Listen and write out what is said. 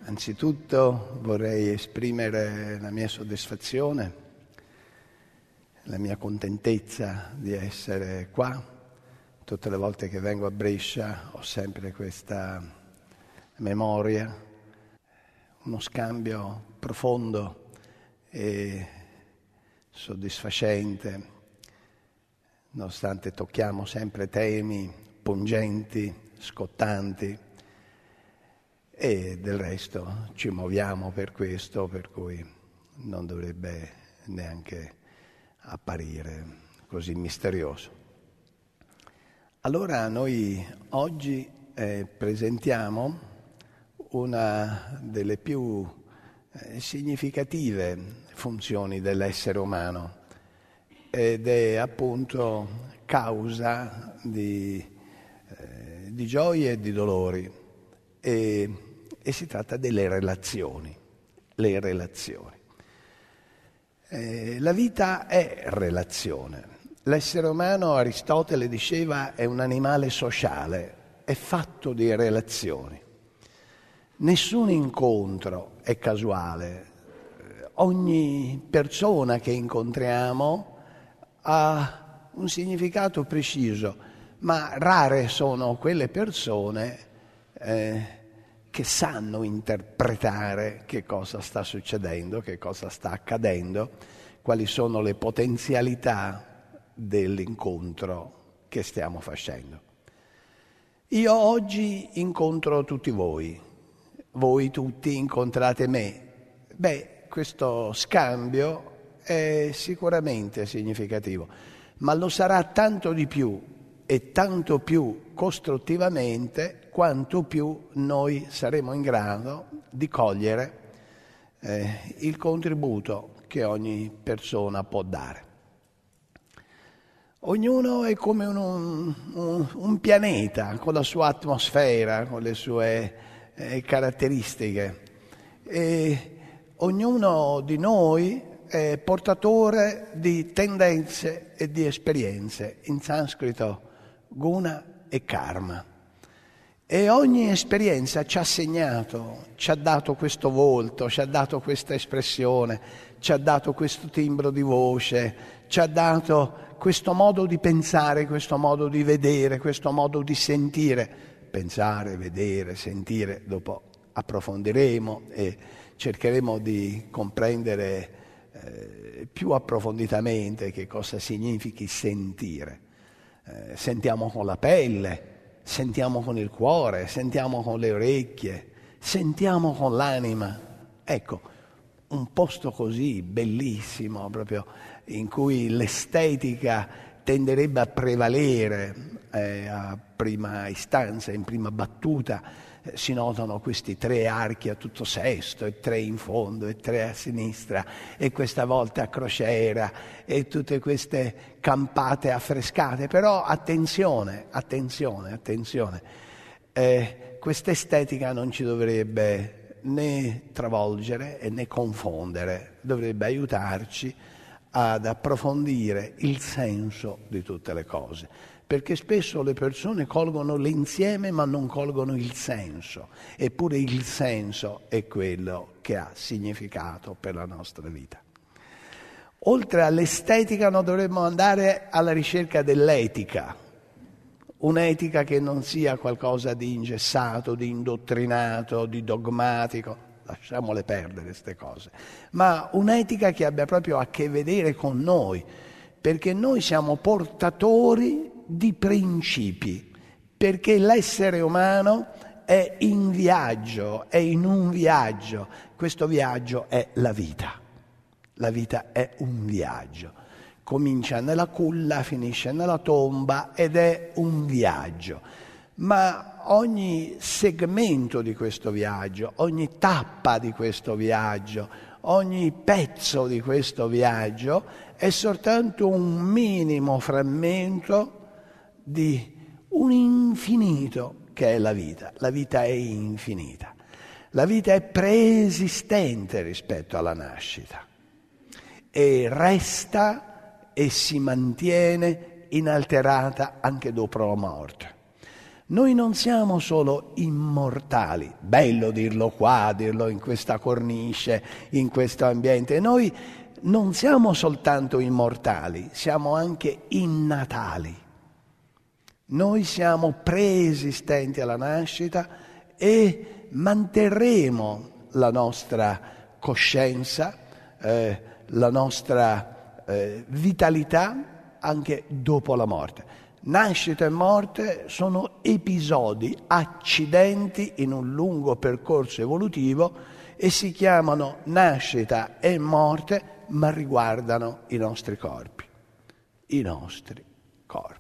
Anzitutto vorrei esprimere la mia soddisfazione, la mia contentezza di essere qua. Tutte le volte che vengo a Brescia ho sempre questa memoria, uno scambio profondo e soddisfacente, nonostante tocchiamo sempre temi pungenti, scottanti, e del resto ci muoviamo per questo, per cui non dovrebbe neanche apparire così misterioso. Allora noi oggi presentiamo una delle più significative funzioni dell'essere umano ed è appunto causa di gioie e di dolori e si tratta delle relazioni. Le relazioni. La vita è relazione. L'essere umano, Aristotele diceva, è un animale sociale, è fatto di relazioni. Nessun incontro è casuale. Ogni persona che incontriamo ha un significato preciso, ma rare sono quelle persone che sanno interpretare che cosa sta succedendo, che cosa sta accadendo, quali sono le potenzialità dell'incontro che stiamo facendo. Io oggi incontro tutti voi tutti incontrate me. Questo scambio è sicuramente significativo, ma lo sarà tanto di più e tanto più costruttivamente quanto più noi saremo in grado di cogliere il contributo che ogni persona può dare. Ognuno è come un pianeta con la sua atmosfera, con le sue caratteristiche e ognuno di noi è portatore di tendenze e di esperienze, in sanscrito guna e karma. E ogni esperienza ci ha segnato, ci ha dato questo volto, ci ha dato questa espressione, ci ha dato questo timbro di voce, ci ha dato questo modo di pensare, questo modo di vedere, questo modo di sentire. Pensare, vedere, sentire, dopo approfondiremo e cercheremo di comprendere più approfonditamente che cosa significhi sentire. Sentiamo con la pelle, sentiamo con il cuore, sentiamo con le orecchie, sentiamo con l'anima. Ecco, un posto così bellissimo, proprio in cui l'estetica tenderebbe a prevalere a prima istanza, in prima battuta. Si notano questi 3 archi a tutto sesto e 3 in fondo e 3 a sinistra e questa volta a crociera e tutte queste campate affrescate. Però attenzione, questa estetica non ci dovrebbe né travolgere né confondere, dovrebbe aiutarci ad approfondire il senso di tutte le cose. Perché spesso le persone colgono l'insieme ma non colgono il senso, eppure il senso è quello che ha significato per la nostra vita. Oltre all'estetica noi dovremmo andare alla ricerca dell'etica, un'etica che non sia qualcosa di ingessato, di indottrinato, di dogmatico, lasciamole perdere queste cose, ma un'etica che abbia proprio a che vedere con noi, perché noi siamo portatori di principi, perché l'essere umano è in viaggio, è in un viaggio. Questo viaggio è la vita. La vita è un viaggio. Comincia nella culla, finisce nella tomba ed è un viaggio. Ma ogni segmento di questo viaggio, ogni tappa di questo viaggio, ogni pezzo di questo viaggio è soltanto un minimo frammento di un infinito che è la vita. La vita è infinita. La vita è preesistente rispetto alla nascita e resta e si mantiene inalterata anche dopo la morte. Noi non siamo solo immortali, bello dirlo qua, dirlo in questa cornice, in questo ambiente. Noi non siamo soltanto immortali, siamo anche innatali. Noi siamo preesistenti alla nascita e manterremo la nostra coscienza, la nostra vitalità anche dopo la morte. Nascita e morte sono episodi, accidenti in un lungo percorso evolutivo e si chiamano nascita e morte, ma riguardano i nostri corpi. I nostri corpi.